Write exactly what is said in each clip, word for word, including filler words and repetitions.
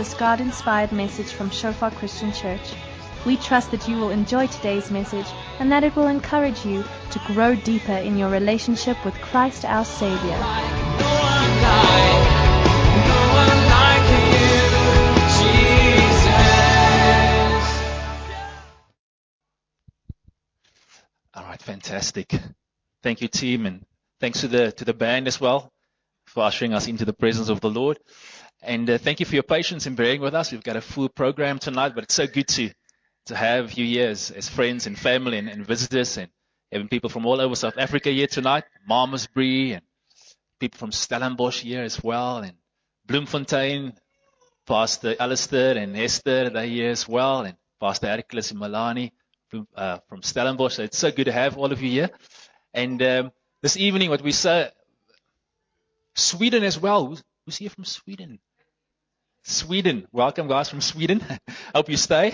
this God-inspired message from Shofar Christian Church. We trust that you will enjoy today's message and that it will encourage you to grow deeper in your relationship with Christ our Savior. All right, fantastic. Thank you, team, and thanks to the to the band as well for ushering us into the presence of the Lord. And uh, thank you for your patience in bearing with us. We've got a full program tonight, but it's so good to to have you here as, as friends and family and, and visitors, and having people from all over South Africa here tonight, Malmesbury, and people from Stellenbosch here as well, and Bloemfontein, Pastor Alistair and Esther, they're here as well, and Pastor Hercules and Milani uh, from Stellenbosch. So it's so good to have all of you here. And um, this evening, what we say, Sweden as well. Who's, who's here from Sweden? Sweden. Welcome, guys, from Sweden. Hope you stay.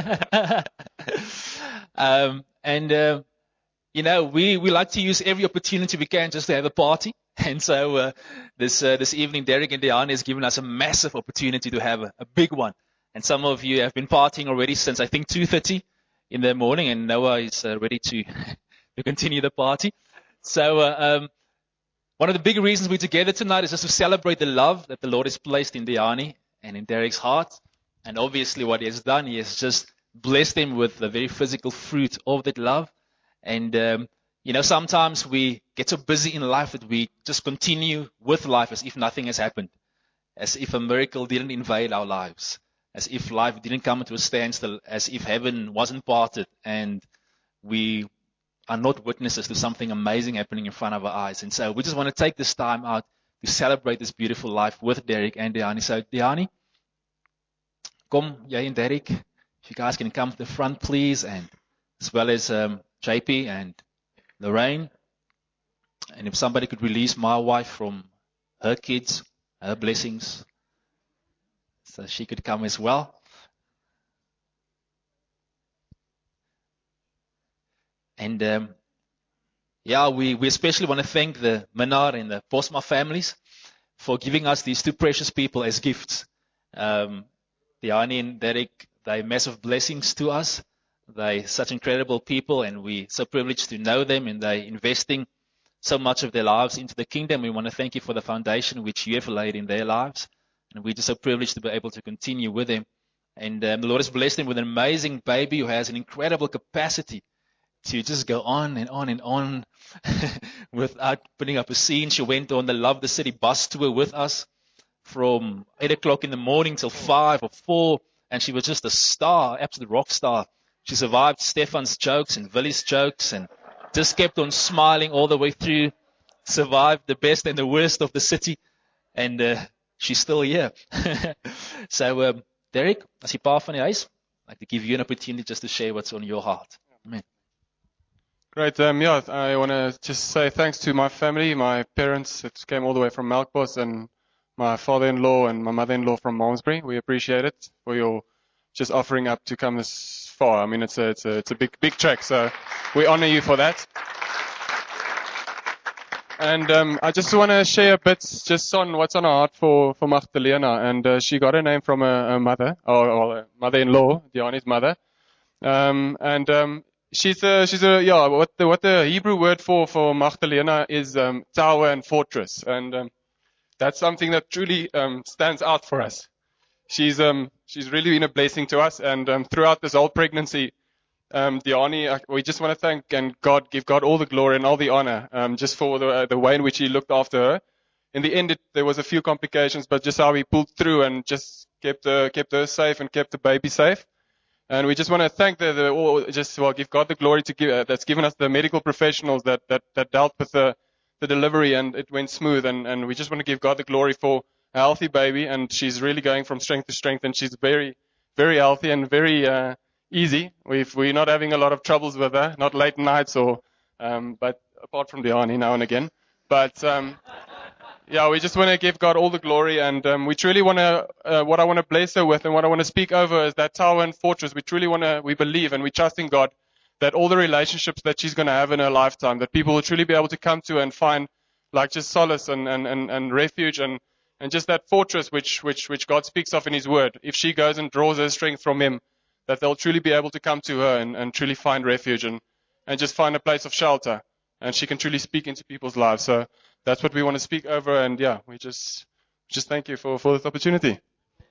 um, and, uh, you know, we, we like to use every opportunity we can just to have a party. And so uh, this uh, this evening, Derek and Diane has given us a massive opportunity to have a, a big one. And some of you have been partying already since, I think, two thirty in the morning, and Noah is uh, ready to, to continue the party. So uh, um, one of the big reasons we're together tonight is just to celebrate the love that the Lord has placed in Diane and in Derek's heart. And obviously what he has done, he has just blessed them with the very physical fruit of that love. And, um, you know, sometimes we get so busy in life that we just continue with life as if nothing has happened, as if a miracle didn't invade our lives, as if life didn't come to a standstill, as if heaven wasn't parted, and we are not witnesses to something amazing happening in front of our eyes. And so we just want to take this time out to celebrate this beautiful life with Derek and Diane. So Diane, come, jy and Derek, if you guys can come to the front, please, and as well as um, J P and Lorraine. And if somebody could release my wife from her kids, her blessings, so she could come as well. And um, yeah, we, we especially want to thank the Menard and the Bosma families for giving us these two precious people as gifts. Um, Diane and Derek, they're massive blessings to us. They're such incredible people, and we're so privileged to know them, and they're investing so much of their lives into the kingdom. We want to thank you for the foundation which you have laid in their lives, and we're just so privileged to be able to continue with them. And um, the Lord has blessed them with an amazing baby who has an incredible capacity to just go on and on and on without putting up a scene. She went on the Love the City bus tour with us from eight o'clock in the morning till five or four, and she was just a star, absolute rock star. She survived Stefan's jokes and Willy's jokes and just kept on smiling all the way through, survived the best and the worst of the city, and uh, she's still here. So, um, Derek, as die pa van die huis, I'd like to give you an opportunity just to share what's on your heart. Amen. Great. Um, yeah, I want to just say thanks to my family, my parents that came all the way from Melkbos, and my father-in-law and my mother-in-law from Malmesbury. We appreciate it for your just offering up to come this far. I mean, it's a, it's a, it's a big, big trek, so we honor you for that. And um, I just want to share a bit just on what's on our heart for, for Magdalena. And uh, she got her name from a, a mother, or, or a mother-in-law, Diane's mother. Um, and um, she's a, she's a, yeah, what the, what the Hebrew word for, for Magdalena is um, tower and fortress. And um, that's something that truly um, stands out for us. She's um, she's really been a blessing to us. And um, throughout this whole pregnancy, Um, Diane, we just want to thank and God, give God all the glory and all the honor, um, just for the, uh, the way in which He looked after her. In the end, it, there was a few complications, but just how He pulled through and just kept her, kept her safe and kept the baby safe. And we just want to thank the, the all, just well, give God the glory to give, uh, that's given us the medical professionals that, that, that dealt with the, the delivery, and it went smooth. And, and we just want to give God the glory for a healthy baby, and she's really going from strength to strength, and she's very, very healthy and very, uh, easy. We've, we're not having a lot of troubles with her, not late nights or, um, but apart from Diane now and again. But, um, yeah, we just want to give God all the glory, and, um, we truly want to, uh, what I want to bless her with and what I want to speak over is that tower and fortress. We truly want to, we believe and we trust in God that all the relationships that she's going to have in her lifetime, that people will truly be able to come to and find like just solace and, and, and, and refuge and, And just that fortress which, which, which God speaks of in His Word, if she goes and draws her strength from Him, that they'll truly be able to come to her and, and truly find refuge and, and just find a place of shelter. And she can truly speak into people's lives. So that's what we want to speak over. And yeah, we just, just thank you for, for this opportunity.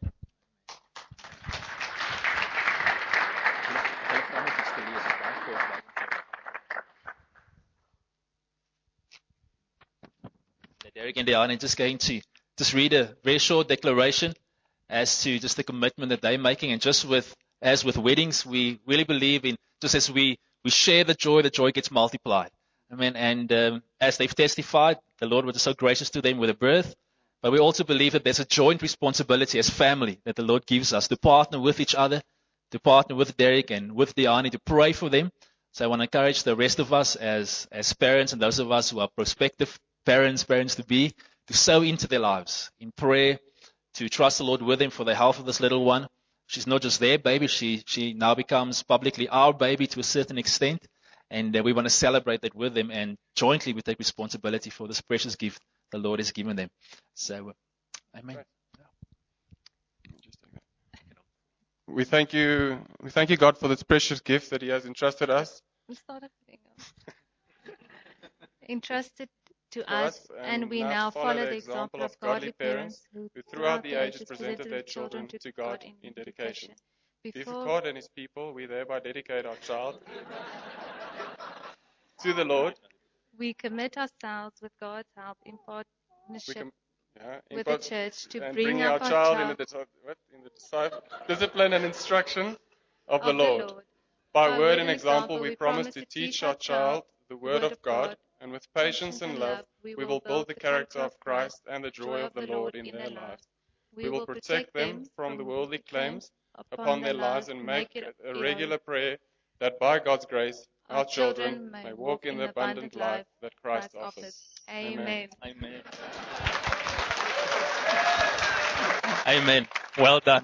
Derek and Diana just going to just read a very short declaration as to just the commitment that they're making. And just with, as with weddings, we really believe in, just as we, we share the joy, the joy gets multiplied. I mean, and um, as they've testified, the Lord was so gracious to them with a birth. But we also believe that there's a joint responsibility as family that the Lord gives us to partner with each other, to partner with Derek and with Diana, to pray for them. So I want to encourage the rest of us as, as parents and those of us who are prospective parents, parents to be, to sow into their lives in prayer, to trust the Lord with them for the health of this little one. She's not just their baby, she, she now becomes publicly our baby to a certain extent. And uh, we want to celebrate that with them, and jointly we take responsibility for this precious gift the Lord has given them. So, uh, amen. We thank you, we thank you, God, for this precious gift that He has entrusted us. Entrusted to For us, us, and we now follow the example of godly parents who throughout the ages presented their children to God in dedication. Before God and His people, we thereby dedicate our child to the Lord. We commit ourselves with God's help in We partnership com- yeah, in with part- the church to and bring bringing up our child, child in the, dis- what? in the disciple, discipline and instruction of, of the Lord. Lord. By, By word and example, we promise to teach our child the word of God, and with patience and love, we will build the character of Christ and the joy of the Lord in their lives. We will protect them from the worldly claims upon their lives and make it a regular prayer that by God's grace, our children may walk in the abundant life that Christ offers. Amen. Amen. Amen. Well done.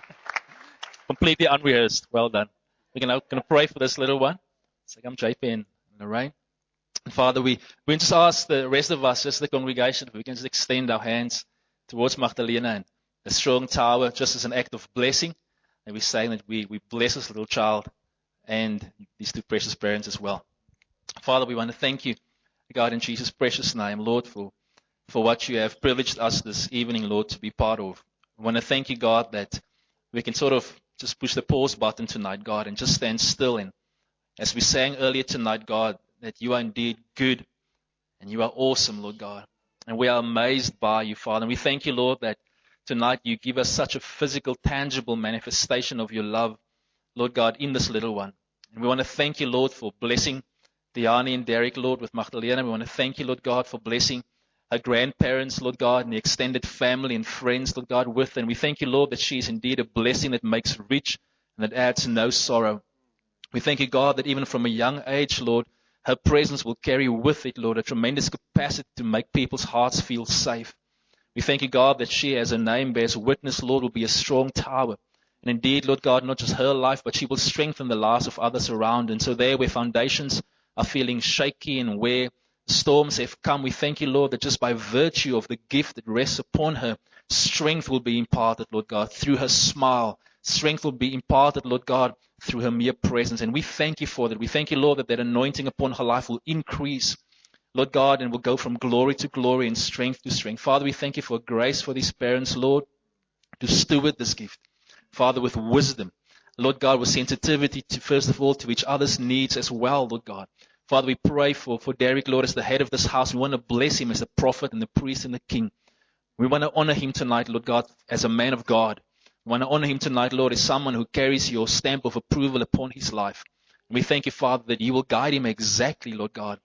Completely unrehearsed. Well done. We're going to pray for this little one. So come J P and Lorraine. And Father, we, we just ask the rest of us, just the congregation, if we can just extend our hands towards Magdalena and the strong tower, just as an act of blessing. And we say that we, we bless this little child and these two precious parents as well. Father, we want to thank you, God, in Jesus' precious name, Lord, for, for what you have privileged us this evening, Lord, to be part of. We want to thank you, God, that we can sort of just push the pause button tonight, God, and just stand still. And as we sang earlier tonight, God, that you are indeed good and you are awesome, Lord God. And we are amazed by you, Father. And we thank you, Lord, that tonight you give us such a physical, tangible manifestation of your love, Lord God, in this little one. And we want to thank you, Lord, for blessing Diani and Derek, Lord, with Magdalena. We want to thank you, Lord God, for blessing her grandparents, Lord God, and the extended family and friends, Lord God, with her. And we thank you, Lord, that she is indeed a blessing that makes rich and that adds no sorrow. We thank you, God, that even from a young age, Lord, her presence will carry with it, Lord, a tremendous capacity to make people's hearts feel safe. We thank you, God, that she, as her name bears witness, Lord, will be a strong tower. And indeed, Lord God, not just her life, but she will strengthen the lives of others around. And so there where foundations are feeling shaky and where storms have come, we thank you, Lord, that just by virtue of the gift that rests upon her, strength will be imparted, Lord God, through her smile. Strength will be imparted, Lord God, through her mere presence. And we thank you for that. We thank you, Lord, that that anointing upon her life will increase, Lord God, and will go from glory to glory and strength to strength. Father, we thank you for grace for these parents, Lord, to steward this gift. Father, with wisdom. Lord God, with sensitivity to, first of all, to each other's needs as well, Lord God. Father, we pray for, for Derek, Lord, as the head of this house. We want to bless him as the prophet and the priest and the king. We want to honor him tonight, Lord God, as a man of God. We want to honor him tonight, Lord, as someone who carries your stamp of approval upon his life. And we thank you, Father, that you will guide him exactly, Lord God,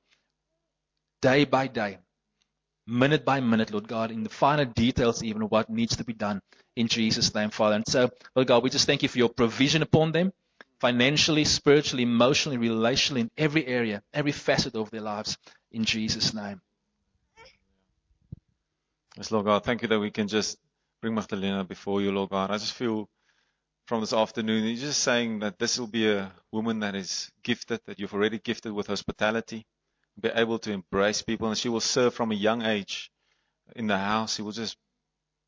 day by day, minute by minute, Lord God, in the finer details even of what needs to be done in Jesus' name, Father. And so, Lord God, we just thank you for your provision upon them, financially, spiritually, emotionally, relationally, in every area, every facet of their lives, in Jesus' name. Yes, Lord God, thank you that we can just bring Magdalena before you, Lord God. I just feel from this afternoon, you're just saying that this will be a woman that is gifted, that you've already gifted with hospitality, be able to embrace people, and she will serve from a young age in the house. She will just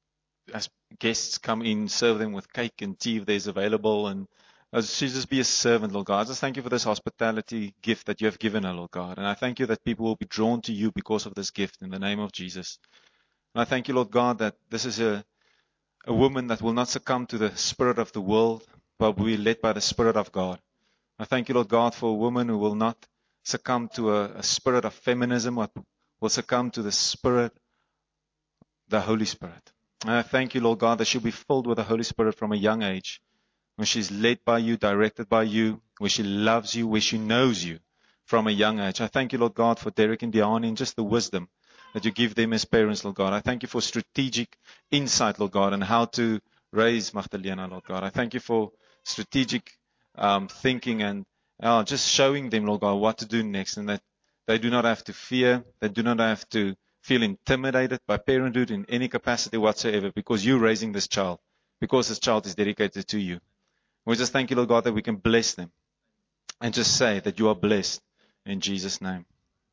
as guests come in, serve them with cake and tea if there's available, and as she just be a servant, Lord God. I just thank you for this hospitality gift that you have given her, Lord God. And I thank you that people will be drawn to you because of this gift in the name of Jesus. And I thank you, Lord God, that this is a, a woman that will not succumb to the spirit of the world, but will be led by the Spirit of God. I thank you, Lord God, for a woman who will not succumb to a, a spirit of feminism, but will succumb to the Spirit, the Holy Spirit. And I thank you, Lord God, that she'll be filled with the Holy Spirit from a young age, when she's led by you, directed by you, where she loves you, where she knows you from a young age. I thank you, Lord God, for Derek and Diane and just the wisdom that you give them as parents, Lord God. I thank you for strategic insight, Lord God, and how to raise Magdalena, Lord God. I thank you for strategic um, thinking and uh, just showing them, Lord God, what to do next, and that they do not have to fear, they do not have to feel intimidated by parenthood in any capacity whatsoever, because you're raising this child, because this child is dedicated to you. We just thank you, Lord God, that we can bless them and just say that you are blessed in Jesus' name.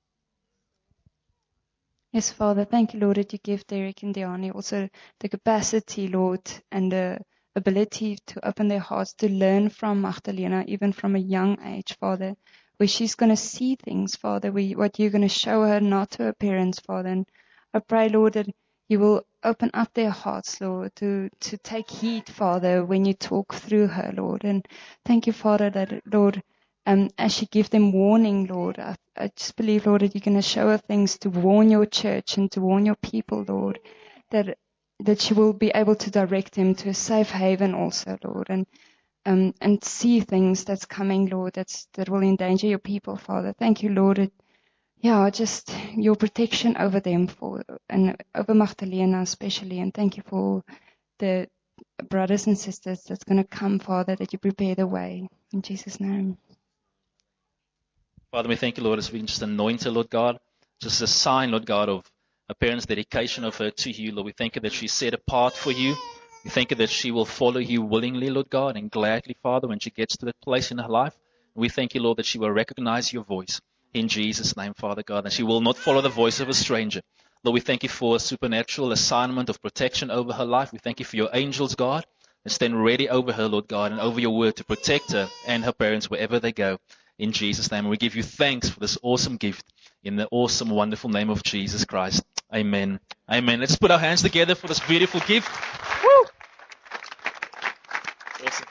Yes, Father, thank you, Lord, that you give Derek and Diane also the capacity, Lord, and the ability to open their hearts to learn from Magdalena, even from a young age, Father, where she's going to see things, Father, we, what you're going to show her, not to her parents, Father. And I pray, Lord, that you will open up their hearts, Lord, to, to take heed, Father, when you talk through her, Lord. And thank you, Father, that, Lord, um, as you give them warning, Lord, I, I just believe, Lord, that you're going to show her things to warn your church and to warn your people, Lord, that that you will be able to direct them to a safe haven also, Lord, and um, and see things that's coming, Lord, that's that will endanger your people, Father. Thank you, Lord, that, yeah, just your protection over them, for and over Magdalena especially, and thank you for the brothers and sisters that's going to come, Father, that you prepare the way. In Jesus' name. Father, we thank you, Lord, as we just anoint her, Lord God, just a sign, Lord God, of a parent's dedication of her to you, Lord. We thank you that she's set apart for you. We thank you that she will follow you willingly, Lord God, and gladly, Father, when she gets to that place in her life. We thank you, Lord, that she will recognize your voice in Jesus' name, Father God, and she will not follow the voice of a stranger. Lord, we thank you for a supernatural assignment of protection over her life. We thank you for your angels, God, that stand ready over her, Lord God, and over your word to protect her and her parents wherever they go. In Jesus' name, we give you thanks for this awesome gift in the awesome, wonderful name of Jesus Christ. Amen. Amen. Let's put our hands together for this beautiful gift. Woo! Awesome.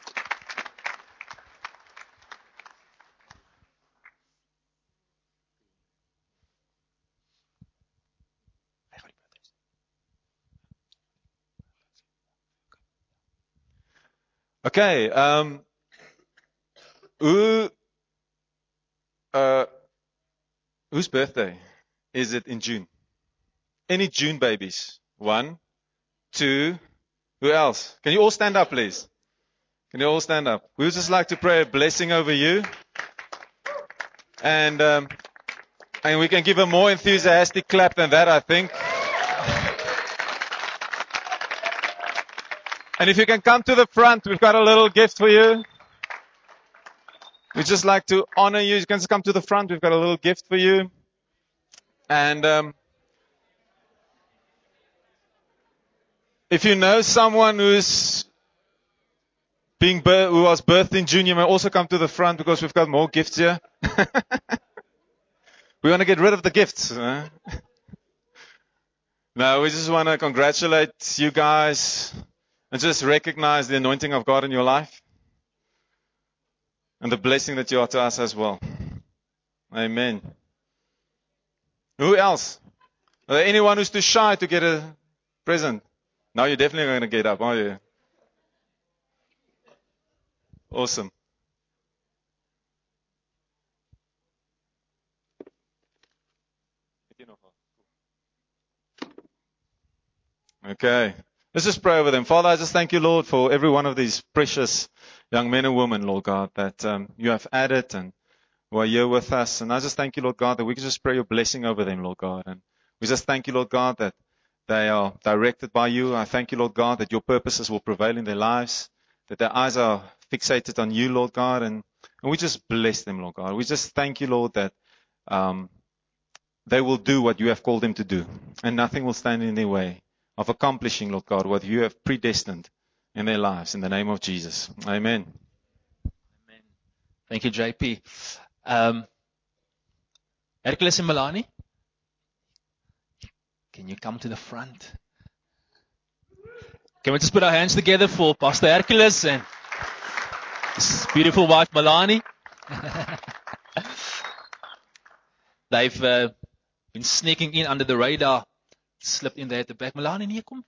Okay, um, who, uh, whose birthday is it in June? Any June babies? One, two, who else? Can you all stand up, please? Can you all stand up? We would just like to pray a blessing over you. And, um, and we can give a more enthusiastic clap than that, I think. And if you can come to the front, we've got a little gift for you. We'd just like to honor you. You can just come to the front. We've got a little gift for you. And um, if you know someone who's being bir- who was birthed in June, you may also come to the front because we've got more gifts here. We want to get rid of the gifts. Huh? No, we just want to congratulate you guys and just recognize the anointing of God in your life and the blessing that you are to us as well. Amen. Who else? Are there anyone who's too shy to get a present? Now you're definitely going to get up, are you? Awesome. Okay. Let's just pray over them. Father, I just thank you, Lord, for every one of these precious young men and women, Lord God, that um, you have added and who are here with us. And I just thank you, Lord God, that we can just pray your blessing over them, Lord God. And we just thank you, Lord God, that they are directed by you. I thank you, Lord God, that your purposes will prevail in their lives, that their eyes are fixated on you, Lord God. And, and we just bless them, Lord God. We just thank you, Lord, that um, they will do what you have called them to do. And nothing will stand in their way of accomplishing, Lord God, what you have predestined in their lives. In the name of Jesus. Amen. Amen. Thank you, J P. Um, Hercules and Melanie, can you come to the front? Can we just put our hands together for Pastor Hercules and his beautiful wife Melanie? They've uh, been sneaking in under the radar, slipped in there at the back. Melanie, nee, kom.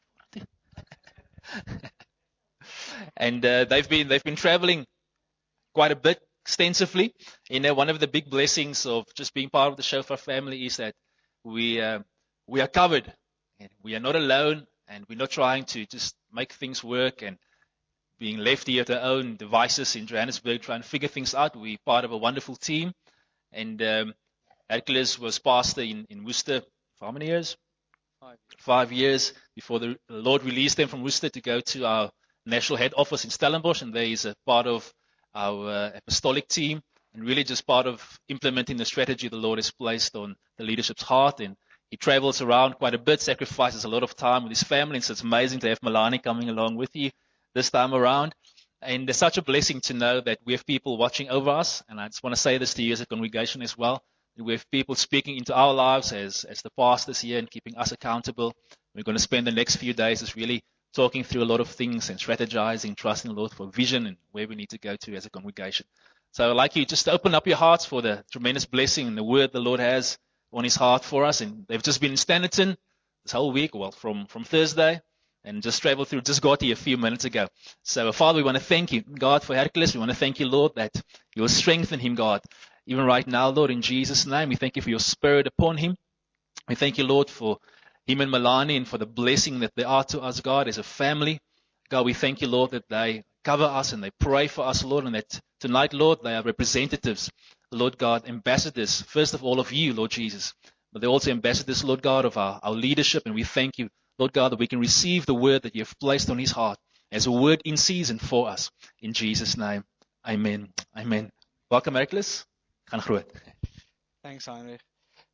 And uh, they've been they've been traveling quite a bit extensively. You know, one of the big blessings of just being part of the Shofar family is that we uh, we are covered. We are not alone, and we're not trying to just make things work and being left here at our own devices in Johannesburg trying to figure things out. We're part of a wonderful team. And um, Hercules was pastor in, in Worcester for how many years? Five years. Five years before the Lord released them from Worcester to go to our national head office in Stellenbosch, and there is a part of our uh, apostolic team, and really just part of implementing the strategy the Lord has placed on the leadership's heart. And he travels around quite a bit, sacrifices a lot of time with his family, and so it's amazing to have Melanie coming along with you this time around. And it's such a blessing to know that we have people watching over us, and I just want to say this to you as a congregation as well, that we have people speaking into our lives as, as the pastors here and keeping us accountable. We're going to spend the next few days just really talking through a lot of things and strategizing, trusting the Lord for vision and where we need to go to as a congregation. So I'd like you just to open up your hearts for the tremendous blessing and the word the Lord has on his heart for us. And they've just been in Standerton this whole week, well, from, from Thursday, and just traveled through, just got here a few minutes ago. So, Father, we want to thank you, God, for Hercules. We want to thank you, Lord, that you will strengthen him, God. Even right now, Lord, in Jesus' name, we thank you for your spirit upon him. We thank you, Lord, for him and Melanie and for the blessing that they are to us, God, as a family. God, we thank you, Lord, that they cover us and they pray for us, Lord, and that tonight, Lord, they are representatives, Lord God, ambassadors, first of all of you, Lord Jesus. But they're also ambassadors, Lord God, of our, our leadership, and we thank you, Lord God, that we can receive the word that you have placed on his heart as a word in season for us. In Jesus' name, amen. Amen. Welcome, Hercules. Gaan groot. Thanks, Heinrich.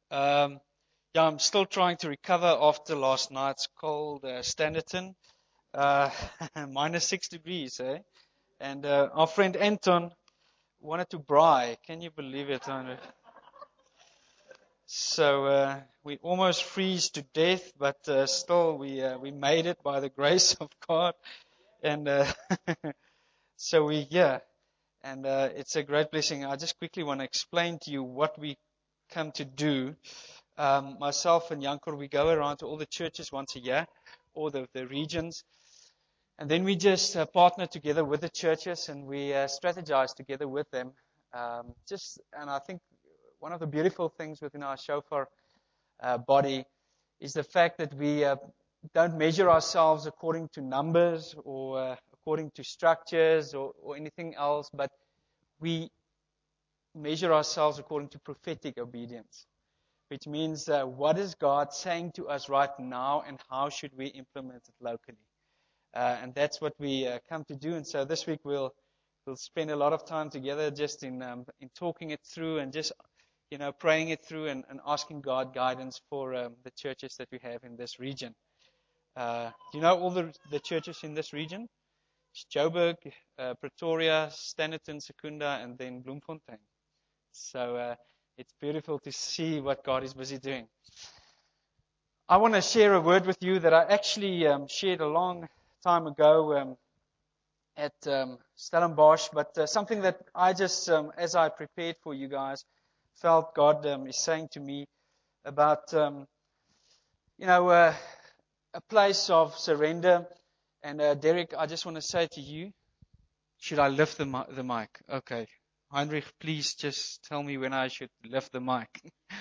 Um, yeah, I'm still trying to recover after last night's cold uh, Standerton. Uh, minus six degrees, eh? And uh, our friend Anton wanted to braai. Can you believe it, Heinrich? So uh, we almost freeze to death, but uh, still we uh, we made it by the grace of God. And uh, so we yeah, and uh, it's a great blessing. I just quickly want to explain to you what we come to do. Um, myself and Jankor, we go around to all the churches once a year, all the, the regions, and then we just uh, partner together with the churches and we uh, strategize together with them. Um, just and I think. One of the beautiful things within our shofar uh, body is the fact that we uh, don't measure ourselves according to numbers or uh, according to structures or, or anything else, but we measure ourselves according to prophetic obedience, which means uh, what is God saying to us right now and how should we implement it locally. Uh, and that's what we uh, come to do. And so this week we'll we'll spend a lot of time together just in um, in talking it through and just you know, praying it through and, and asking God guidance for um, the churches that we have in this region. Uh, do you know all the, the churches in this region? It's Joburg, uh, Pretoria, Standerton, Secunda, and then Bloemfontein. So uh, it's beautiful to see what God is busy doing. I want to share a word with you that I actually um, shared a long time ago um, at um, Stellenbosch, but uh, something that I just, um, as I prepared for you guys, felt God um, is saying to me about, um, you know, uh, a place of surrender. And uh, Derek, I just want to say to you, should I lift the, the mic? Okay. Heinrich, please just tell me when I should lift the mic.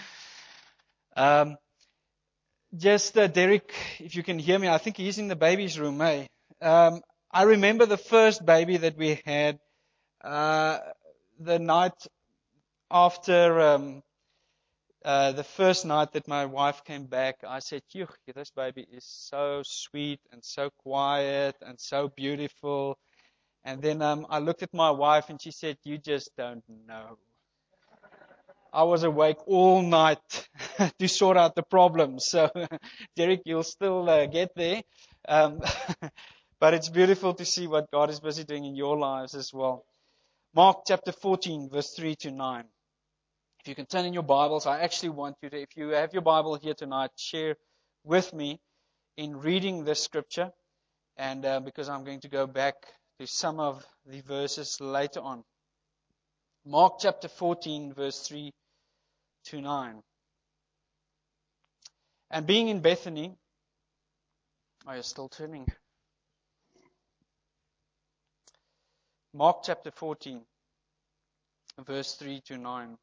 um, just, uh, Derek, if you can hear me, I think he's in the baby's room, eh? Um, I remember the first baby that we had, uh, the night After um, uh, the first night that my wife came back, I said, "Yuck, this baby is so sweet and so quiet and so beautiful." And then um, I looked at my wife and she said, "You just don't know. I was awake all night to sort out the problems. So, Derek, you'll still uh, get there. Um, but it's beautiful to see what God is busy doing in your lives as well. Mark chapter fourteen, verse three to nine. If you can turn in your Bibles, I actually want you to, if you have your Bible here tonight, share with me in reading this scripture. And uh, because I'm going to go back to some of the verses later on. Mark chapter fourteen, verse three to nine. And being in Bethany, are you still turning? Mark chapter fourteen, verse three to nine.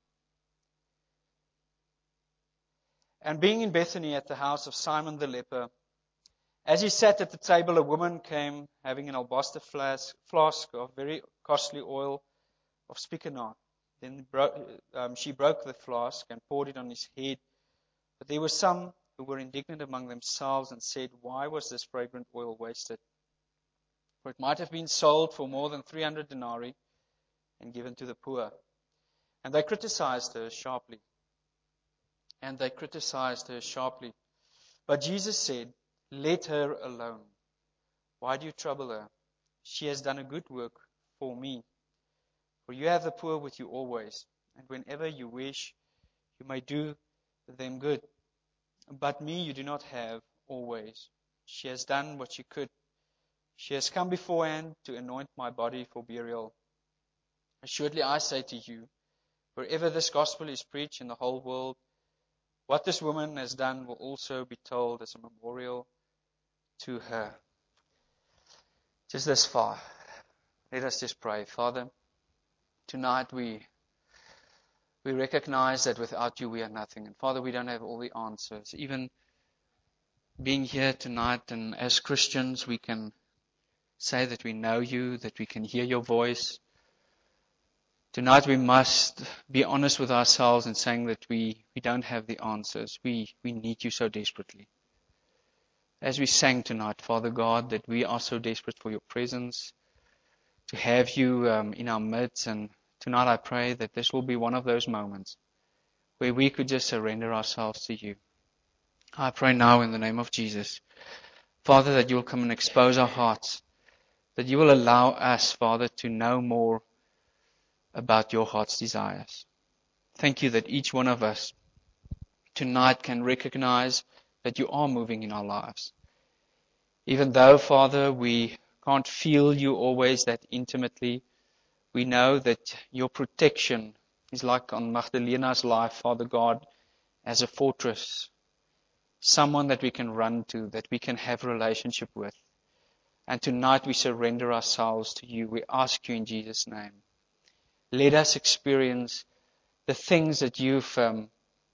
And being in Bethany at the house of Simon the leper, as he sat at the table, a woman came having an alabaster flask, flask of very costly oil of spikenard. Then bro- um, she broke the flask and poured it on his head. But there were some who were indignant among themselves and said, "Why was this fragrant oil wasted? For it might have been sold for more than three hundred denarii and given to the poor." And they criticized her sharply. And they criticized her sharply. But Jesus said, "Let her alone. Why do you trouble her? She has done a good work for me. For you have the poor with you always, and whenever you wish, you may do them good. But me you do not have always. She has done what she could. She has come beforehand to anoint my body for burial. Assuredly I say to you, wherever this gospel is preached in the whole world, what this woman has done will also be told as a memorial to her." Just this far. Let us just pray. Father, tonight we we recognize that without you we are nothing. And Father, we don't have all the answers. Even being here tonight, and as Christians, we can say that we know you, that we can hear your voice. Tonight we must be honest with ourselves in saying that we, we don't have the answers. We, we need you so desperately. As we sang tonight, Father God, that we are so desperate for your presence, to have you um, in our midst. And tonight I pray that this will be one of those moments where we could just surrender ourselves to you. I pray now in the name of Jesus, Father, that you will come and expose our hearts, that you will allow us, Father, to know more about your heart's desires. Thank you that each one of us tonight can recognize that you are moving in our lives. Even though, Father, we can't feel you always that intimately, we know that your protection is like on Magdalena's life, Father God, as a fortress. Someone that we can run to, that we can have a relationship with. And tonight we surrender ourselves to you. We ask you in Jesus' name. Let us experience the things that you've um,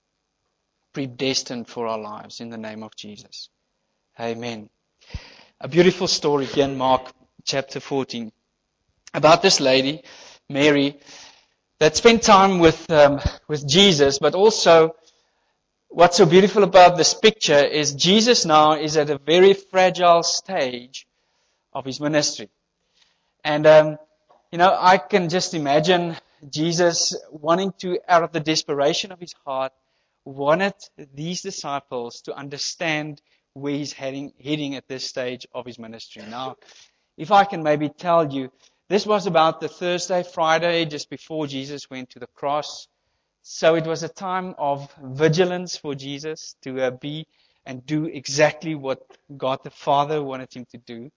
predestined for our lives in the name of Jesus. Amen. A beautiful story here in Mark chapter fourteen about this lady, Mary, that spent time with um, with Jesus, but also what's so beautiful about this picture is Jesus now is at a very fragile stage of his ministry. And um, You know, I can just imagine Jesus wanting to, out of the desperation of his heart, wanted these disciples to understand where he's heading, heading at this stage of his ministry. Now, if I can maybe tell you, this was about the Thursday, Friday, just before Jesus went to the cross. So it was a time of vigilance for Jesus to uh, be and do exactly what God the Father wanted him to do.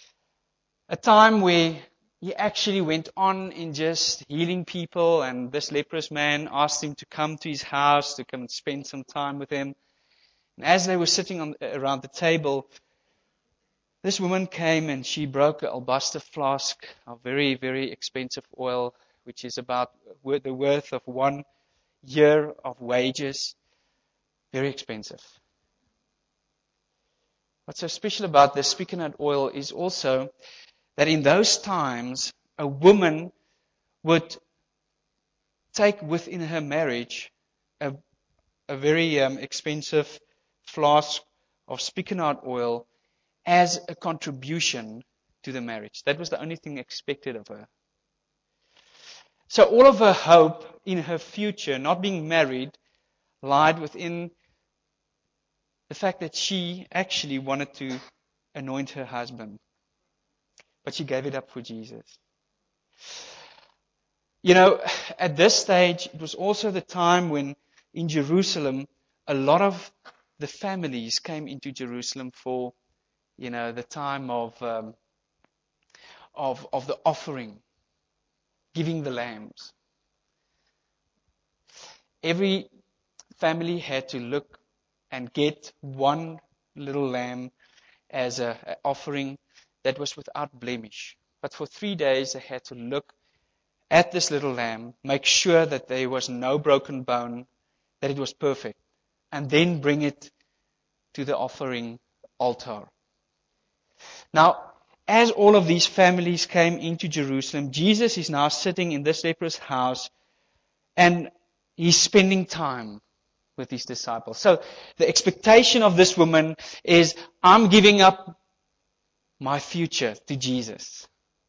A time where he actually went on in just healing people, and this leprous man asked him to come to his house to come and spend some time with him. And as they were sitting on, around the table, this woman came and she broke an alabaster flask of very, very expensive oil, which is about the worth of one year of wages. Very expensive. What's so special about this spikenard oil is also that in those times, a woman would take within her marriage a, a very um, expensive flask of spikenard oil as a contribution to the marriage. That was the only thing expected of her. So all of her hope in her future, not being married, lied within the fact that she actually wanted to anoint her husband. But she gave it up for Jesus. You know, at this stage, it was also the time when in Jerusalem, a lot of the families came into Jerusalem for, you know, the time of um, of of the offering, giving the lambs. Every family had to look and get one little lamb as an offering that was without blemish. But for three days, they had to look at this little lamb, make sure that there was no broken bone, that it was perfect, and then bring it to the offering altar. Now, as all of these families came into Jerusalem, Jesus is now sitting in this leper's house, and he's spending time with his disciples. So the expectation of this woman is, I'm giving up my future to Jesus.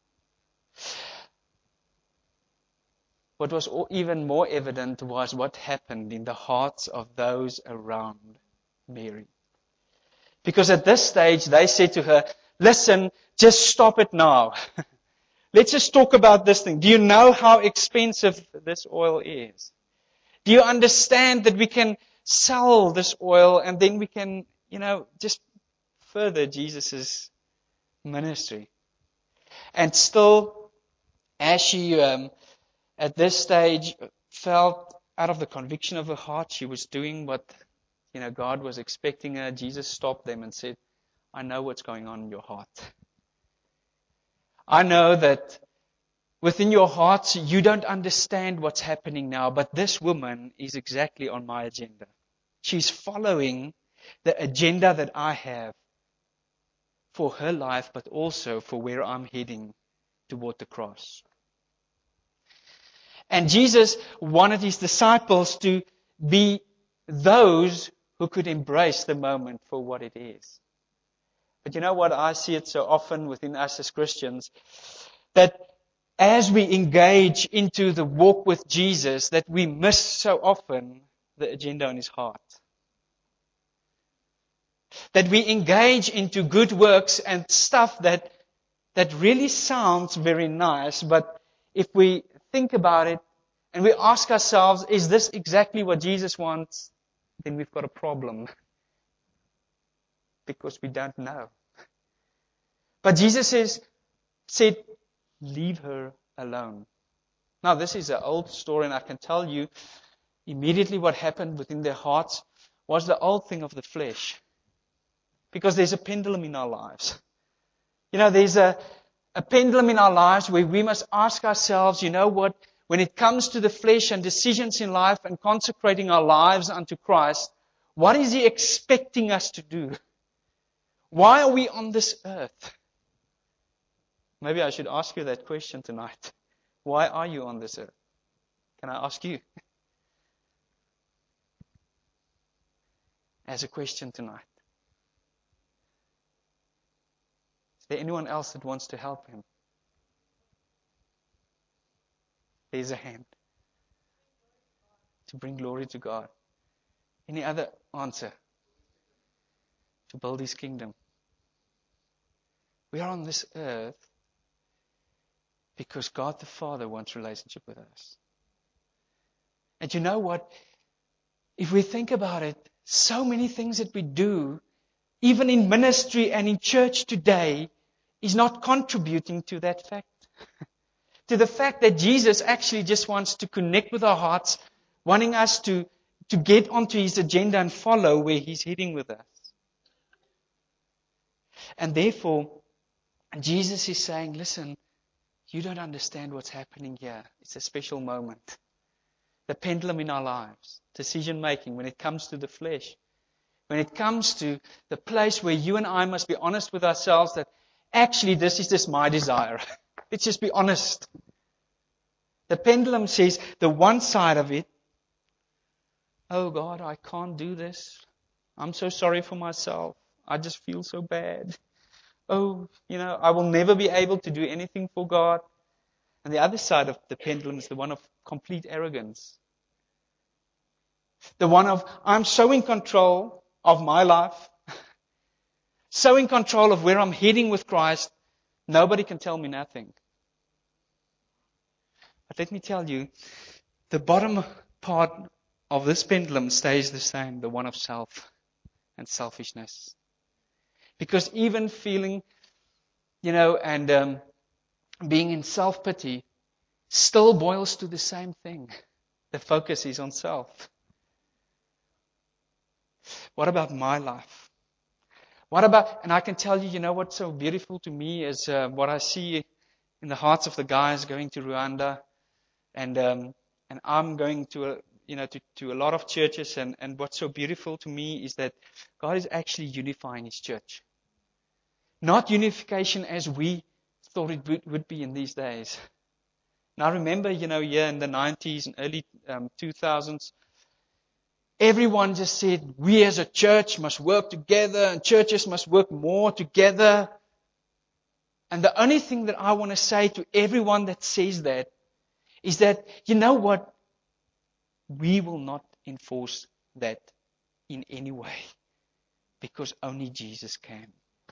What was even more evident was what happened in the hearts of those around Mary. Because at this stage, they said to her, listen, just stop it now. Let's just talk about this thing. Do you know how expensive this oil is? Do you understand that we can sell this oil and then we can, you know, just further Jesus' ministry? And still, as she, um, at this stage, felt out of the conviction of her heart, she was doing what, you know, God was expecting her. Jesus stopped them and said, I know what's going on in your heart. I know that within your hearts, you don't understand what's happening now, but this woman is exactly on my agenda. She's following the agenda that I have for her life, but also for where I'm heading toward the cross. And Jesus wanted his disciples to be those who could embrace the moment for what it is. But you know what? I see it so often within us as Christians, that as we engage into the walk with Jesus, that we miss so often the agenda on his heart. That we engage into good works and stuff that that really sounds very nice, but if we think about it and we ask ourselves, is this exactly what Jesus wants? Then we've got a problem. Because we don't know. But Jesus says, said, leave her alone. Now, this is an old story, and I can tell you immediately what happened within their hearts was the old thing of the flesh. Because there's a pendulum in our lives. You know, there's a, a pendulum in our lives where we must ask ourselves, you know what, when it comes to the flesh and decisions in life and consecrating our lives unto Christ, what is He expecting us to do? Why are we on this earth? Maybe I should ask you that question tonight. Why are you on this earth? Can I ask you? As a question tonight. Is there anyone else that wants to help him? There's a hand. To bring glory to God. Any other answer? To build His kingdom. We are on this earth because God the Father wants relationship with us. And you know what? If we think about it, so many things that we do, even in ministry and in church today, is not contributing to that fact. To the fact that Jesus actually just wants to connect with our hearts, wanting us to, to get onto His agenda and follow where He's heading with us. And therefore, Jesus is saying, listen, you don't understand what's happening here. It's a special moment. The pendulum in our lives, decision making, when it comes to the flesh, when it comes to the place where you and I must be honest with ourselves that actually this is just my desire. Let's just be honest. The pendulum says the one side of it, oh God, I can't do this. I'm so sorry for myself. I just feel so bad. Oh, you know, I will never be able to do anything for God. And the other side of the pendulum is the one of complete arrogance. The one of, I'm so in control of my life, so in control of where I'm heading with Christ, nobody can tell me nothing. But let me tell you, the bottom part of this pendulum stays the same, the one of self and selfishness. Because even feeling, you know, and um, being in self-pity still boils to the same thing. The focus is on self. What about my life? What about, and I can tell you, you know what's so beautiful to me is uh, what I see in the hearts of the guys going to Rwanda, and um, and I'm going to a, you know to, to a lot of churches, and, and what's so beautiful to me is that God is actually unifying His church. Not unification as we thought it would, would be in these days. Now I remember, you know, yeah, in the nineties and early um, two thousands, everyone just said, we as a church must work together and churches must work more together. And the only thing that I want to say to everyone that says that is that, you know what? We will not enforce that in any way because only Jesus can.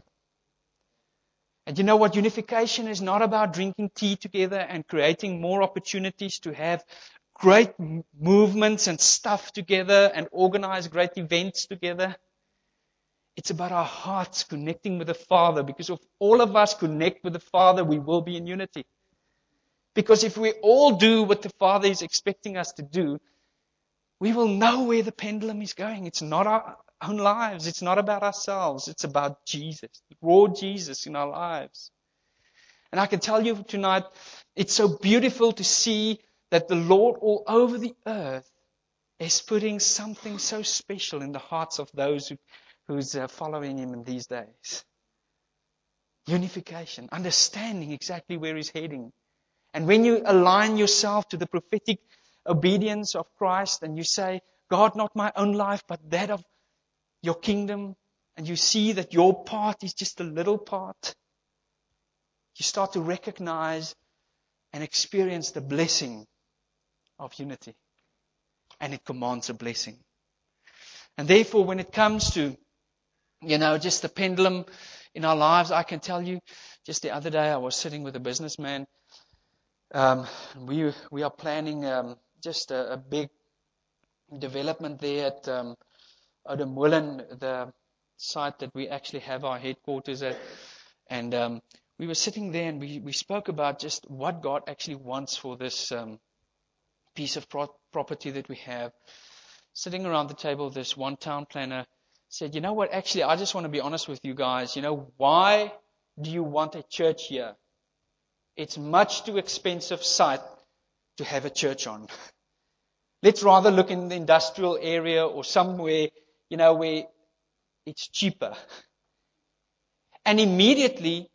And you know what? Unification is not about drinking tea together and creating more opportunities to have great movements and stuff together and organize great events together. It's about our hearts connecting with the Father, because if all of us connect with the Father, we will be in unity. Because if we all do what the Father is expecting us to do, we will know where the pendulum is going. It's not our own lives. It's not about ourselves. It's about Jesus, raw Jesus in our lives. And I can tell you tonight, it's so beautiful to see that the Lord all over the earth is putting something so special in the hearts of those who, who's uh, following Him in these days. Unification, understanding exactly where He's heading. And when you align yourself to the prophetic obedience of Christ and you say, God, not my own life, but that of your kingdom, and you see that your part is just a little part, you start to recognize and experience the blessing of unity. And it commands a blessing. And therefore, when it comes to, you know, just the pendulum in our lives, I can tell you, just the other day I was sitting with a businessman. Um, we we are planning um, just a, a big development there at um, Oudtshoorn, the site that we actually have our headquarters at. And um, we were sitting there and we, we spoke about just what God actually wants for this um, piece of pro- property that we have. Sitting around the table, this one town planner said, you know what, actually, I just want to be honest with you guys. You know, why do you want a church here? It's much too expensive site to have a church on. Let's rather look in the industrial area or somewhere, you know, where it's cheaper. And immediately,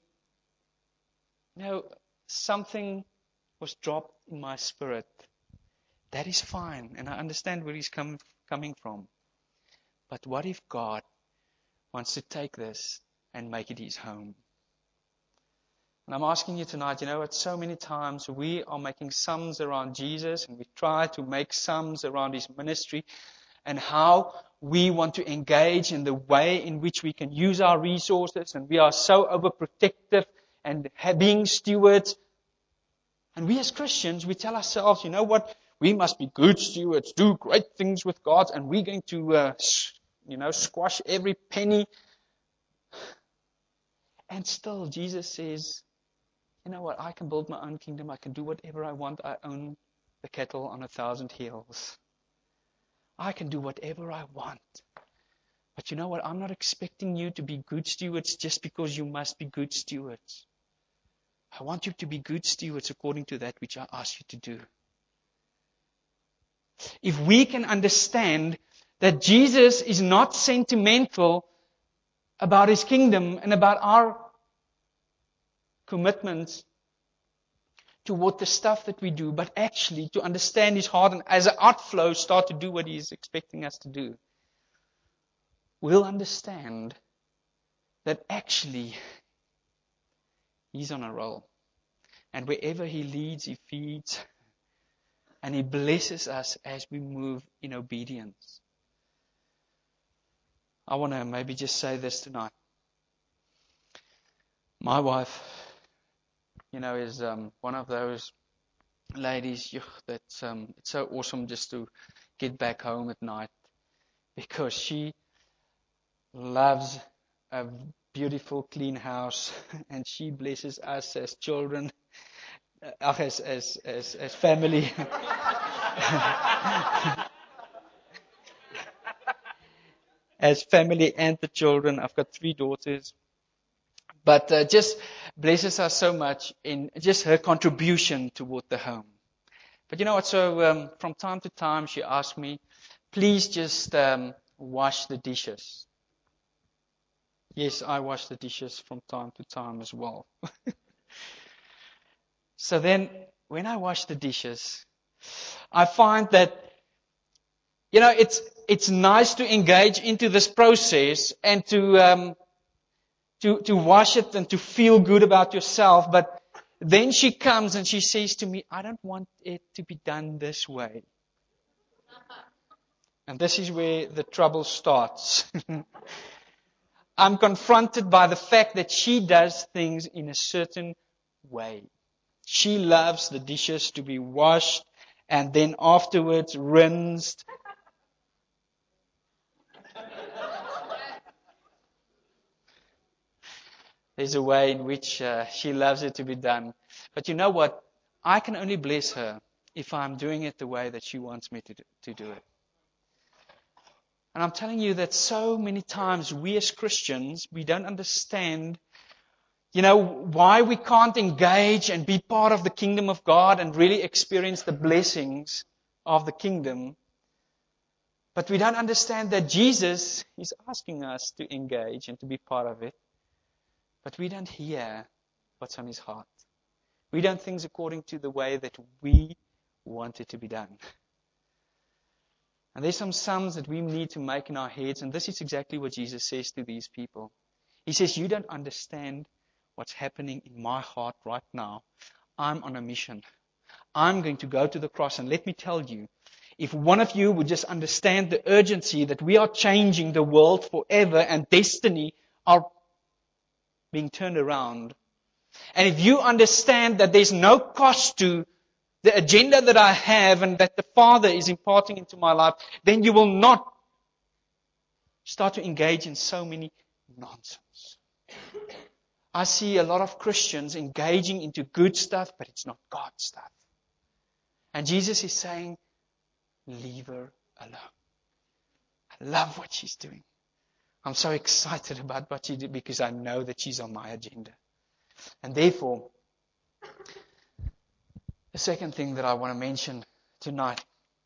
you know, something was dropped in my spirit. That is fine, and I understand where he's come, coming from. But what if God wants to take this and make it His home? And I'm asking you tonight, you know what, so many times we are making sums around Jesus, and we try to make sums around His ministry and how we want to engage in the way in which we can use our resources, and we are so overprotective and being stewards. And we as Christians, we tell ourselves, you know what, we must be good stewards, do great things with God, and we're going to, uh, you know, squash every penny. And still, Jesus says, you know what, I can build my own kingdom, I can do whatever I want, I own the cattle on a thousand hills. I can do whatever I want. But you know what, I'm not expecting you to be good stewards just because you must be good stewards. I want you to be good stewards according to that which I ask you to do. If we can understand that Jesus is not sentimental about His kingdom and about our commitments toward the stuff that we do, but actually to understand His heart and as an outflow start to do what He is expecting us to do, we'll understand that actually He's on a roll. And wherever He leads, He feeds. And He blesses us as we move in obedience. I want to maybe just say this tonight. My wife, you know, is um, one of those ladies yuck, that's um, it's so awesome just to get back home at night, because she loves a beautiful, clean house, and she blesses us as children, uh, as as as as family. As family and the children. I've got three daughters. But uh, just blesses us so much in just her contribution toward the home. But you know what? So um, from time to time, she asked me, please just um, wash the dishes. Yes, I wash the dishes from time to time as well. So then, when I wash the dishes, I find that, you know, it's it's nice to engage into this process and to um, to to wash it and to feel good about yourself. But then she comes and she says to me, I don't want it to be done this way. And this is where the trouble starts. I'm confronted by the fact that she does things in a certain way. She loves the dishes to be washed and then afterwards rinsed. There's a way in which uh, she loves it to be done. But you know what? I can only bless her if I'm doing it the way that she wants me to do, to do it. And I'm telling you that so many times we as Christians, we don't understand, you know, why we can't engage and be part of the kingdom of God and really experience the blessings of the kingdom. But we don't understand that Jesus is asking us to engage and to be part of it. But we don't hear what's on His heart. We don't think according to the way that we want it to be done. And there's some sums that we need to make in our heads, and this is exactly what Jesus says to these people. He says, you don't understand what's happening in my heart right now. I'm on a mission. I'm going to go to the cross, and let me tell you, if one of you would just understand the urgency that we are changing the world forever and destiny are being turned around, and if you understand that there's no cost to the agenda that I have and that the Father is imparting into my life, then you will not start to engage in so many nonsense. I see a lot of Christians engaging into good stuff, but it's not God's stuff. And Jesus is saying, leave her alone. I love what she's doing. I'm so excited about what she did because I know that she's on my agenda. And therefore, the second thing that I want to mention tonight,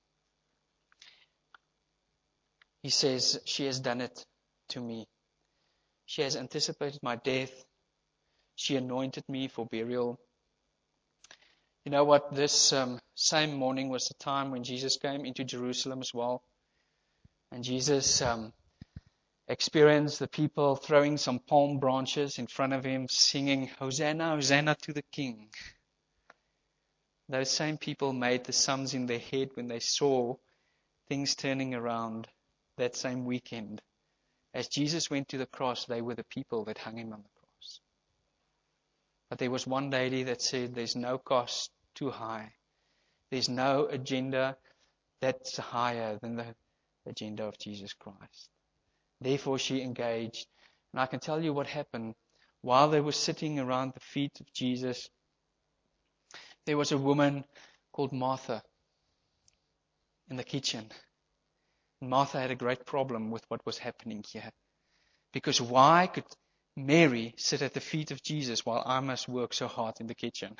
he says, she has done it to me. She has anticipated my death. She anointed me for burial. You know what? This um, same morning was the time when Jesus came into Jerusalem as well. And Jesus um, experienced the people throwing some palm branches in front of him, singing, Hosanna, Hosanna to the King. Those same people made the sums in their head when they saw things turning around that same weekend. As Jesus went to the cross, they were the people that hung him on the cross. But there was one lady that said, there's no cost too high. There's no agenda that's higher than the agenda of Jesus Christ. Therefore, she engaged. And I can tell you what happened. While they were sitting around the feet of Jesus, there was a woman called Martha in the kitchen. And Martha had a great problem with what was happening here. Because why could Mary sit at the feet of Jesus while I must work so hard in the kitchen?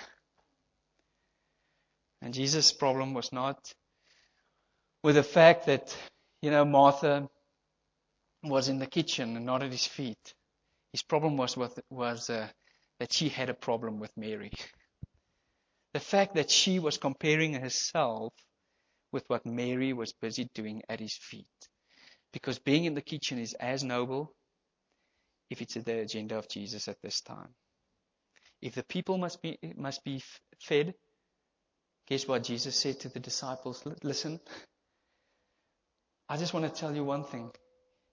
And Jesus' problem was not with the fact that, you know, Martha was in the kitchen and not at his feet. His problem was with, was uh, that she had a problem with Mary. The fact that she was comparing herself with what Mary was busy doing at his feet. Because being in the kitchen is as noble if it's the agenda of Jesus at this time. If the people must be must be fed, guess what Jesus said to the disciples? Listen, I just want to tell you one thing.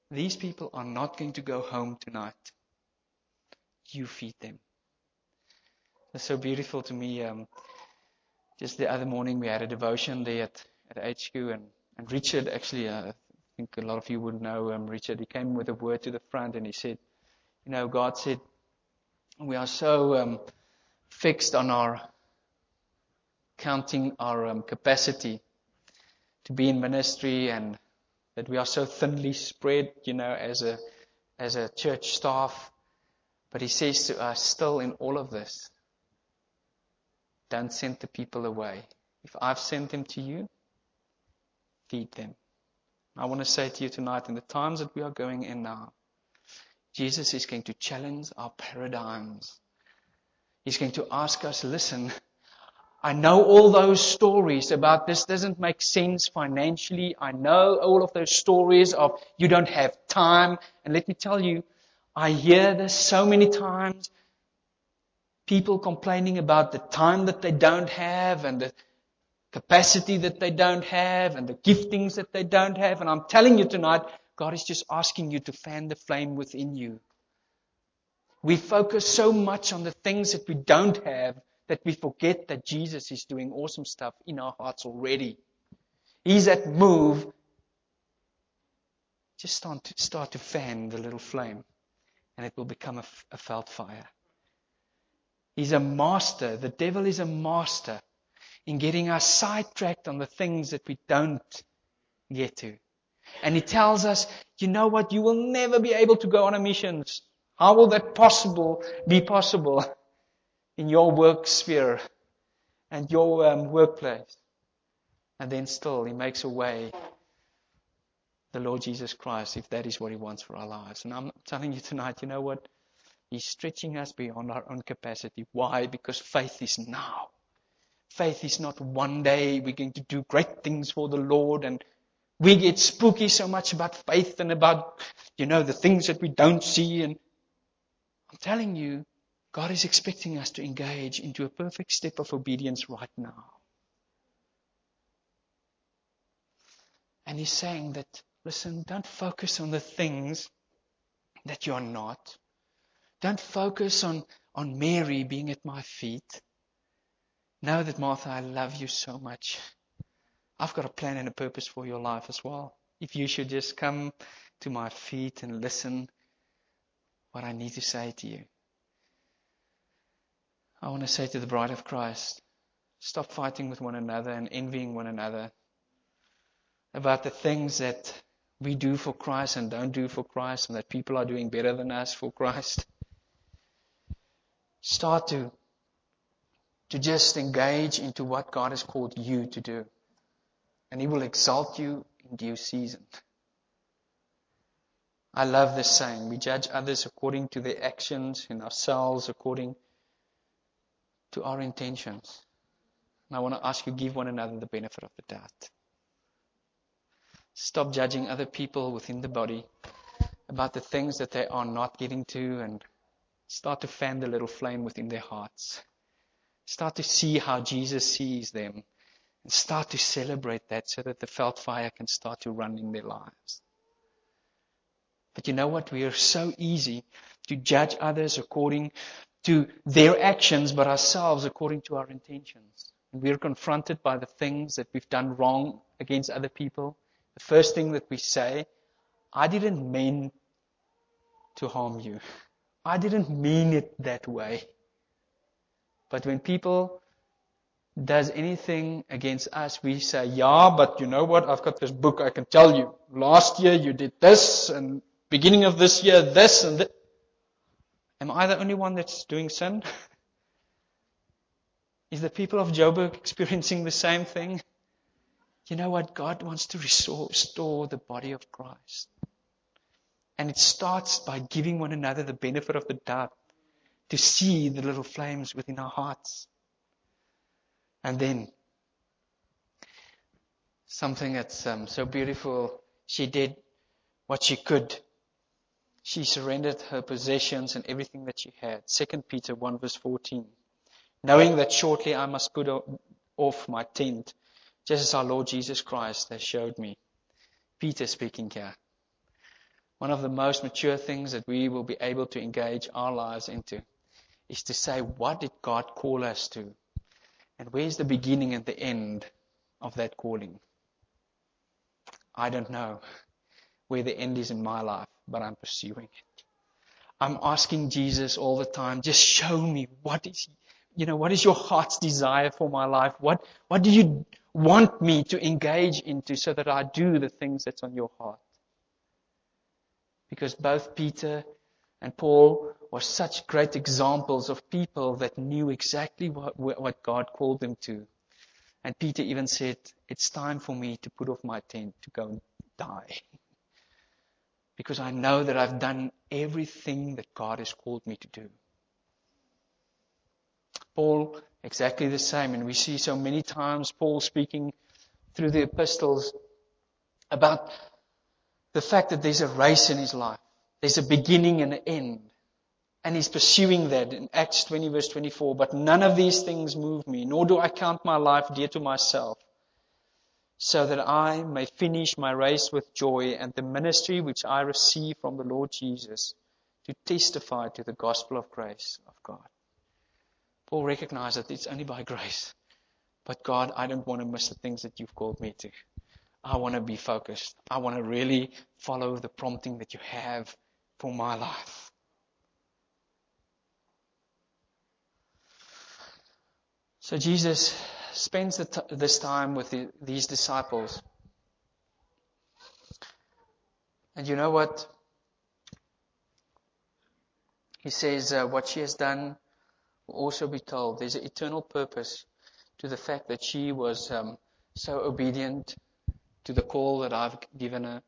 These people are not going to go home tonight. You feed them. It's so beautiful to me. Um, just the other morning we had a devotion there at, at H Q, and, and Richard actually, uh, I think a lot of you would know um, Richard. He came with a word to the front and he said, you know, God said, we are so um, fixed on our counting our um, capacity to be in ministry, and that we are so thinly spread, you know, as a as a church staff. But he says to us, still in all of this, don't send the people away. If I've sent them to you, feed them. I want to say to you tonight, in the times that we are going in now, Jesus is going to challenge our paradigms. He's going to ask us, listen, I know all those stories about this doesn't make sense financially. I know all of those stories of you don't have time. And let me tell you, I hear this so many times. People complaining about the time that they don't have and the capacity that they don't have and the giftings that they don't have. And I'm telling you tonight, God is just asking you to fan the flame within you. We focus so much on the things that we don't have that we forget that Jesus is doing awesome stuff in our hearts already. He's at move. Just start to, start to fan the little flame, and it will become a, a felt fire. He's a master. The devil is a master in getting us sidetracked on the things that we don't get to. And he tells us, you know what, you will never be able to go on a mission. How will that possible be possible in your work sphere and your um, workplace? And then still, he makes a way, the Lord Jesus Christ, if that is what he wants for our lives. And I'm telling you tonight, you know what? He's stretching us beyond our own capacity. Why? Because faith is now. Faith is not one day we're going to do great things for the Lord, and we get spooky so much about faith and about, you know, the things that we don't see. And I'm telling you, God is expecting us to engage into a perfect step of obedience right now. And he's saying that, listen, don't focus on the things that you're not. Don't focus on, on Mary being at my feet. Know that, Martha, I love you so much. I've got a plan and a purpose for your life as well. If you should just come to my feet and listen what I need to say to you. I want to say to the bride of Christ, stop fighting with one another and envying one another about the things that we do for Christ and don't do for Christ, and that people are doing better than us for Christ. Start to, to just engage into what God has called you to do. And He will exalt you in due season. I love this saying. We judge others according to their actions and ourselves according to our intentions. And I want to ask you, give one another the benefit of the doubt. Stop judging other people within the body about the things that they are not getting to, and start to fan the little flame within their hearts. Start to see how Jesus sees them, and start to celebrate that so that the felt fire can start to run in their lives. But you know what? We are so easy to judge others according to their actions, but ourselves according to our intentions. And we are confronted by the things that we've done wrong against other people. The first thing that we say, I didn't mean to harm you. I didn't mean it that way. But when people does anything against us, we say, yeah, but you know what? I've got this book, I can tell you. Last year you did this, and beginning of this year this and that. Am I the only one that's doing sin? Is the people of Joburg experiencing the same thing? You know what? God wants to restore, restore the body of Christ. And it starts by giving one another the benefit of the doubt to see the little flames within our hearts. And then, something that's um, so beautiful, she did what she could. She surrendered her possessions and everything that she had. Second Peter one verse fourteen. Knowing that shortly I must put off my tent, just as our Lord Jesus Christ has showed me. Peter speaking here. one of the most mature things that we will be able to engage our lives into is to say, what did God call us to? And where's the beginning and the end of that calling? I don't know where the end is in my life, but I'm pursuing it. I'm asking Jesus all the time, just show me what is, you know, what is your heart's desire for my life? What, what do you want me to engage into so that I do the things that's on your heart? Because both Peter and Paul were such great examples of people that knew exactly what, what God called them to. And Peter even said, it's time for me to put off my tent to go and die. Because I know that I've done everything that God has called me to do. Paul, exactly the same. And we see so many times Paul speaking through the epistles about the fact that there's a race in his life. There's a beginning and an end. And he's pursuing that in Acts twenty verse twenty-four. But none of these things move me, nor do I count my life dear to myself, so that I may finish my race with joy and the ministry which I receive from the Lord Jesus to testify to the gospel of grace of God. Paul recognized that it's only by grace. But God, I don't want to miss the things that you've called me to. I want to be focused. I want to really follow the prompting that you have for my life. So Jesus spends the t- this time with the, these disciples. And you know what? He says, uh, what she has done will also be told. There's an eternal purpose to the fact that she was um, so obedient to the call that I've given her.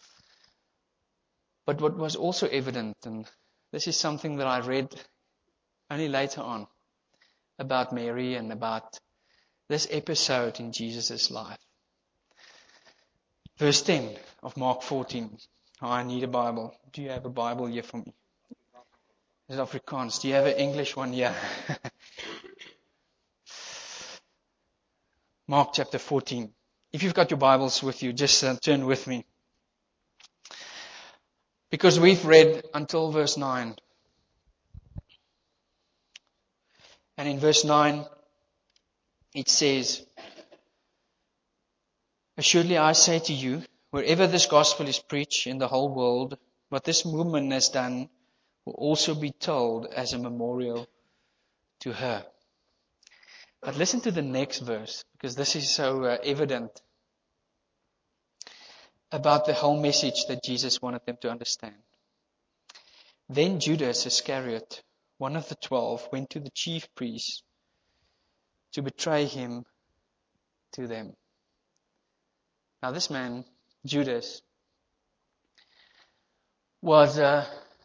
But what was also evident, and this is something that I read only later on about Mary and about this episode in Jesus' life. Verse ten of Mark fourteen. Oh, I need a Bible. Do you have a Bible here for me? It's Afrikaans. Do you have an English one here? Mark chapter fourteen. If you've got your Bibles with you, just uh, turn with me. Because we've read until verse nine. And in verse nine, it says, assuredly I say to you, wherever this gospel is preached in the whole world, what this woman has done will also be told as a memorial to her. But listen to the next verse, because this is so uh, evident about the whole message that Jesus wanted them to understand. Then Judas Iscariot, one of the twelve, went to the chief priests to betray him to them. Now this man, Judas, was uh,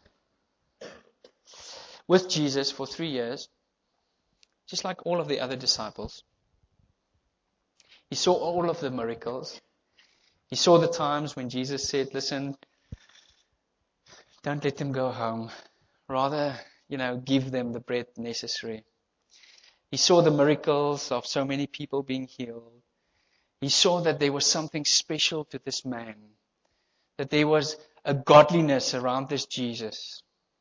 with Jesus for three years, just like all of the other disciples. He saw all of the miracles. He saw the times when Jesus said, listen, don't let them go home. Rather, you know, give them the bread necessary. He saw the miracles of so many people being healed. He saw that there was something special to this man, that there was a godliness around this Jesus.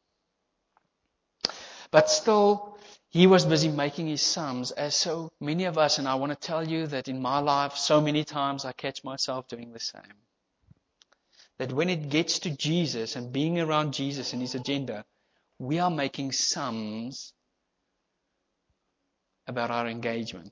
But still, he was busy making his sums, as so many of us, and I want to tell you that in my life, so many times I catch myself doing the same. That when it gets to Jesus and being around Jesus and his agenda, we are making sums about our engagement.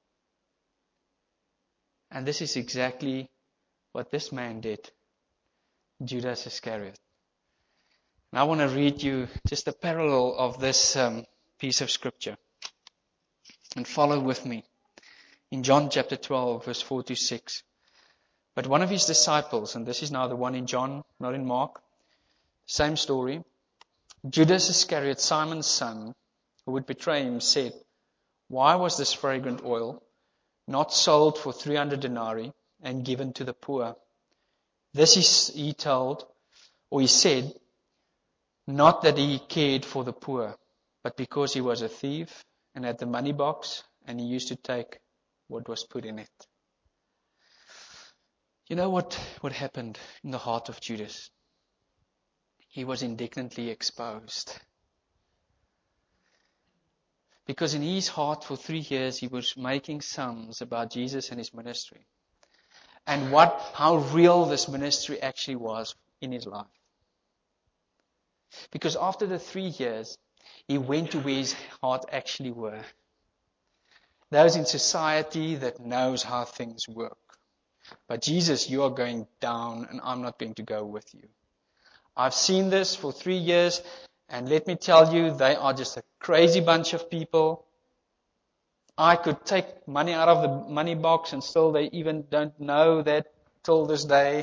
And this is exactly what this man did, Judas Iscariot. And I want to read you just a parallel of this um, piece of scripture. And follow with me. In John chapter twelve, verse four to six. But one of his disciples, and this is now the one in John, not in Mark, same story. Judas Iscariot, Simon's son, who would betray him, said, why was this fragrant oil not sold for three hundred denarii and given to the poor? This is, he told, or he said, not that he cared for the poor, but because he was a thief and had the money box and he used to take what was put in it. You know what, what happened in the heart of Judas? he was indignantly exposed. Because in his heart for three years he was making sums about Jesus and his ministry. And what, how real this ministry actually was in his life. Because after the three years, he went to where his heart actually were. Those in society that knows how things work. But Jesus, you are going down and I'm not going to go with you. I've seen this for three years and let me tell you, they are just a crazy bunch of people. I could take money out of the money box and still they even don't know that till this day.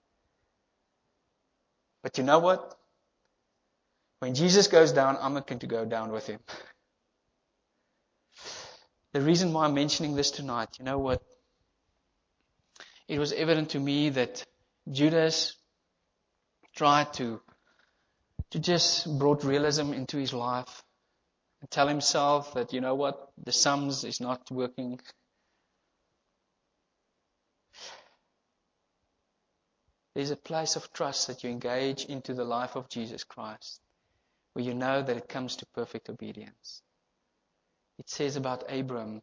But you know what? When Jesus goes down, I'm not going to go down with him. The reason why I'm mentioning this tonight, you know what? It was evident to me that Judas tried to, to just brought realism into his life and tell himself that, you know what, the sums is not working. There's a place of trust that you engage into the life of Jesus Christ, where you know that it comes to perfect obedience. It says about Abram,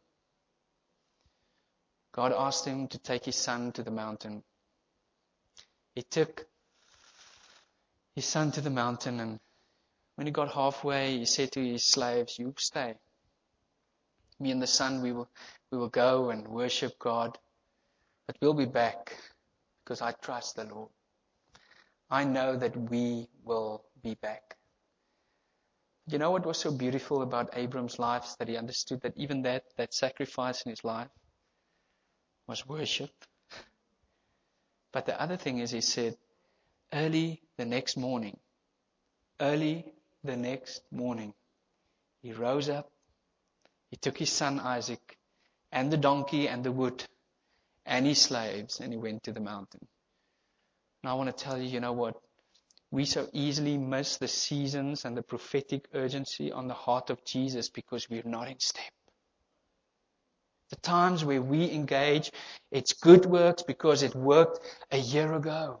God asked him to take his son to the mountain. He took his son to the mountain, and when he got halfway, he said to his slaves, you stay. Me and the son, we will, we will go and worship God, but we'll be back because I trust the Lord. I know that we will be back. You know what was so beautiful about Abram's life is that he understood that even that, that sacrifice in his life was worship. But the other thing is he said, early the next morning, early the next morning, he rose up, he took his son Isaac and the donkey and the wood and his slaves and he went to the mountain. And I want to tell you, you know what? We so easily miss the seasons and the prophetic urgency on the heart of Jesus because we're not in step. The times where we engage, it's good works because it worked a year ago.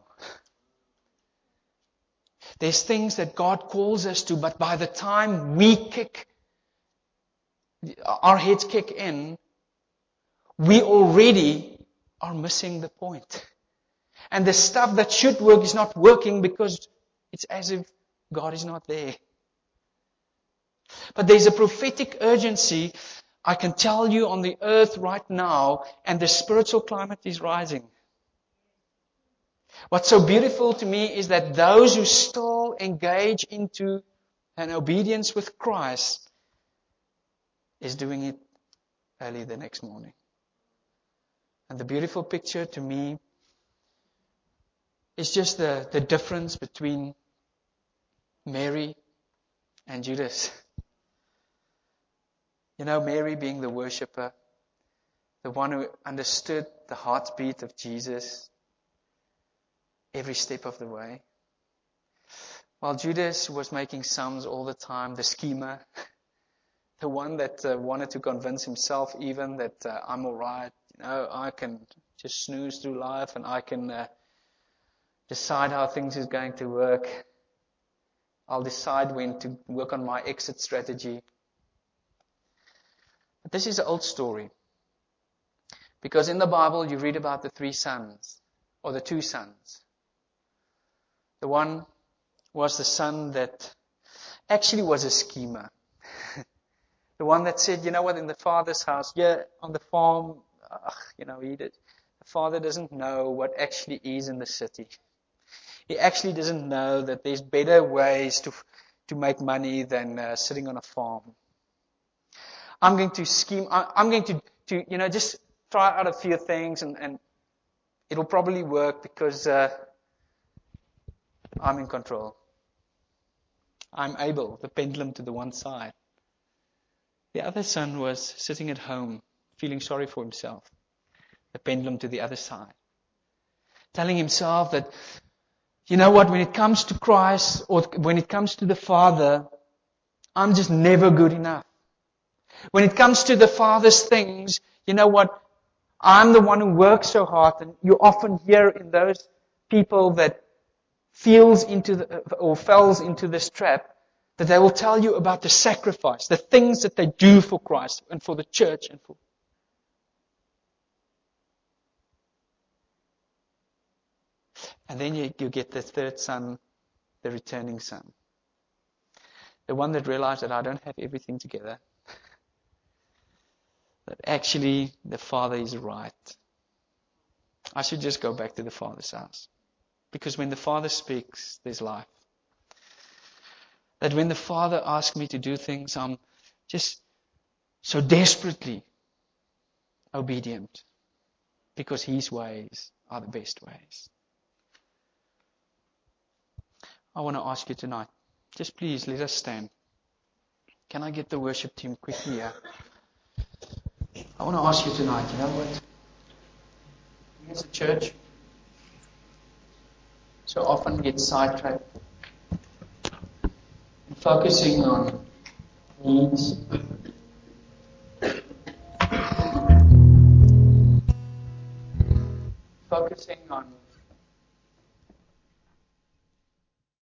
There's things that God calls us to, but by the time we kick, our heads kick in, we already are missing the point. And the stuff that should work is not working because it's as if God is not there. But there's a prophetic urgency, I can tell you, on the earth right now, and the spiritual climate is rising. What's so beautiful to me is that those who still engage into an obedience with Christ is doing it early the next morning. And the beautiful picture to me is just the, the difference between Mary and Judas. You know, Mary being the worshipper, the one who understood the heartbeat of Jesus every step of the way. While Judas was making sums all the time, the schemer, the one that uh, wanted to convince himself even that uh, I'm all right, you know, I can just snooze through life and I can uh, decide how things is going to work. I'll decide when to work on my exit strategy. But this is an old story. Because in the Bible you read about the three sons, or the two sons. The one was the son that actually was a schemer. The one that said, you know what, in the father's house, yeah, on the farm, ugh, you know, he did. The father doesn't know what actually is in the city. He actually doesn't know that there's better ways to to make money than uh, sitting on a farm. I'm going to scheme, I, I'm going to, to, you know, just try out a few things and, and it'll probably work because uh, I'm in control. I'm able, the pendulum to the one side. The other son was sitting at home, feeling sorry for himself. The pendulum to the other side. Telling himself that, you know what, when it comes to Christ or when it comes to the Father, I'm just never good enough. When it comes to the Father's things, you know what, I'm the one who works so hard, and you often hear in those people that feels into the, or falls into this trap, that they will tell you about the sacrifice, the things that they do for Christ and for the church and for. And then you, you get the third son, the returning son. The one that realized that I don't have everything together. That actually the Father is right. I should just go back to the Father's house. Because when the Father speaks, there's life. That when the Father asks me to do things, I'm just so desperately obedient. Because His ways are the best ways. I want to ask you tonight, just please let us stand. Can I get the worship team quickly here? I want to ask you tonight, you know what? We as a church so often get sidetracked in focusing on needs, focusing on